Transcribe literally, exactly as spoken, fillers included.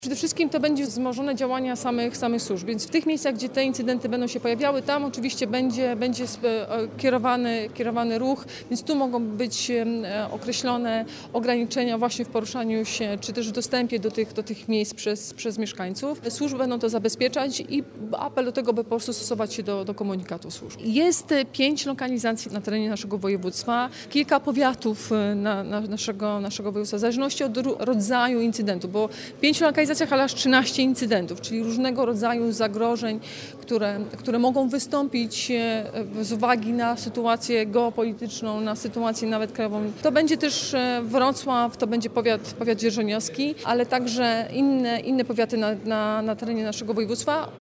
Przede wszystkim to będzie wzmożone działania samych, samych służb, więc w tych miejscach, gdzie te incydenty będą się pojawiały, tam oczywiście będzie, będzie kierowany, kierowany ruch, więc tu mogą być określone ograniczenia właśnie w poruszaniu się, czy też w dostępie do tych, do tych miejsc przez, przez mieszkańców. Służby będą to zabezpieczać i apel do tego, by po prostu stosować się do, do komunikatu służb. Jest pięć lokalizacji na terenie naszego województwa, kilka powiatów na, na naszego, naszego województwa, w zależności od rodzaju incydentu, bo pięć lokalizacji ale aż trzynaście incydentów, czyli różnego rodzaju zagrożeń, które, które mogą wystąpić z uwagi na sytuację geopolityczną, na sytuację nawet krajową. To będzie też Wrocław, to będzie powiat, powiat dzierżoniowski, ale także inne, inne powiaty na, na, na terenie naszego województwa.